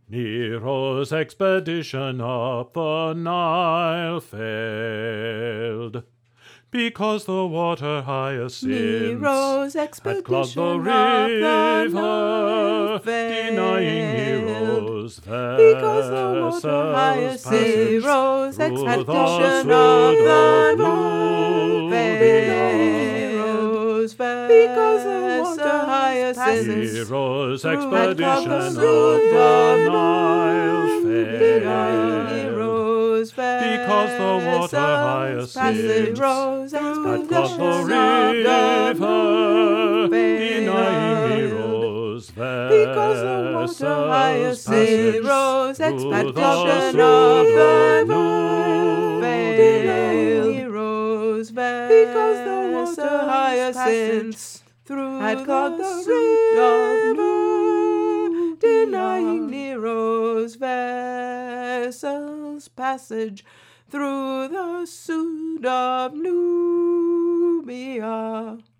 Nero's expedition up the Nile failed, because the water hyacinths Nero's had clogged the expedition up the Nile river, denying failed. Nero's Because the water hyacinths, passage Nero's through expedition the up the Sud of Nile failed. Because the water hyacinths, Nero's had expedition clogged up the the Sud Nile failed, Nero's because the water hyacinths Nero's had clogged the expedition up the river, Nile denying failed. Nero's Because the water hyacinths, Nero's through expedition the up the Sud Nile failed. Nero's because the water hyacinths had clogged the river, denying Nero's vessel's passage through the Sud of Nubia.